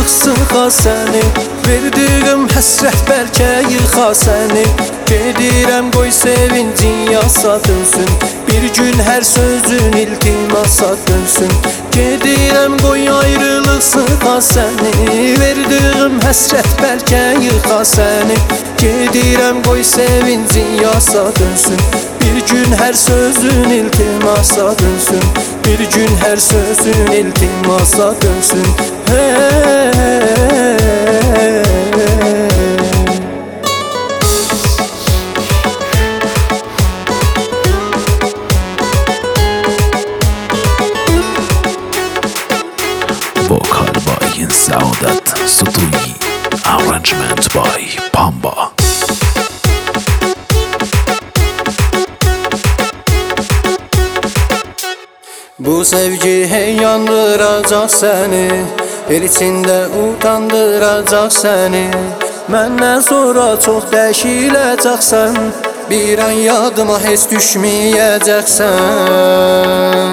sıxa səni. Verdiyim həsrət bəlkə yıxa səni. Gedirəm qoy sevincin yasa dönsün. Bir gün hər sözün iltimasa dönsün. Gedirəm qoy ayrılıq sıxa səni. Verdiyim həsrət bəlkə yıxa səni. Gedirəm qoy sevincin yasa dönsün. Bir gün hər sözün iltimasa dönsün. Bir gün hər sözün iltimasa dönsün. Vocal by Saudat Sutuyi. Arrangement by Pamba. Bu sevgi hey yandıracaq səni. El içində utandıracaq səni. Məndən sonra çox dəyişiləcəksən. Bir an yadıma heç düşməyəcəksən.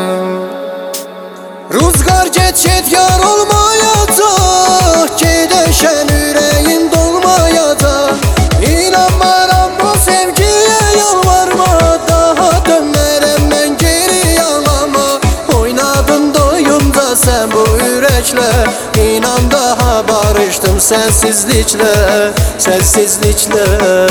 Rüzgar get yar olmayacaq. Gedəşən ürəyim dolmayacaq. İnanmaram bu sevgiyə yalvarma. Daha dönmərəm mən geri yalama. Oynadın doyunca sən bu ürəklə. İnan daha barışdım sənsizliklə. Sənsizliklə.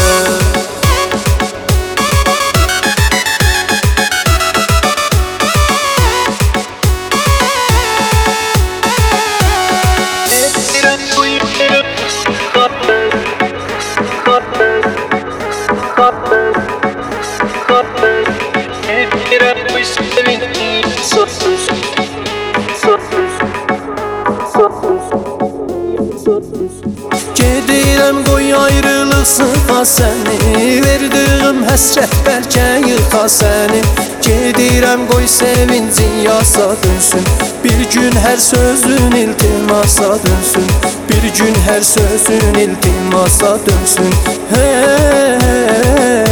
Gedirəm qoy ayrılıq sıxa səni. Verdiyim həsrət bəlkə yıxa səni. Gedirəm qoy sevincin yasa dönsün. Bir gün hər sözün iltimasa dönsün. Bir gün hər sözün iltimasa dönsün.